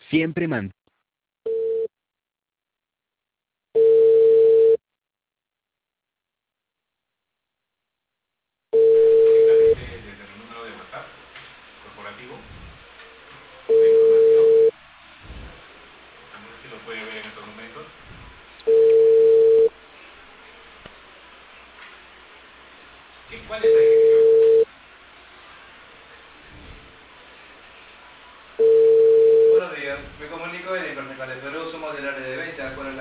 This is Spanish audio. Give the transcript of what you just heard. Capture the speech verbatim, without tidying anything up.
Siempre man. Directamente desde el número de WhatsApp corporativo la información. No sé si lo puede ver en estos momentos. ¿Qué- ¿Cuál es la dirección? Buenos días, me comunico de Internet de Perú, somos del área de venta. Con el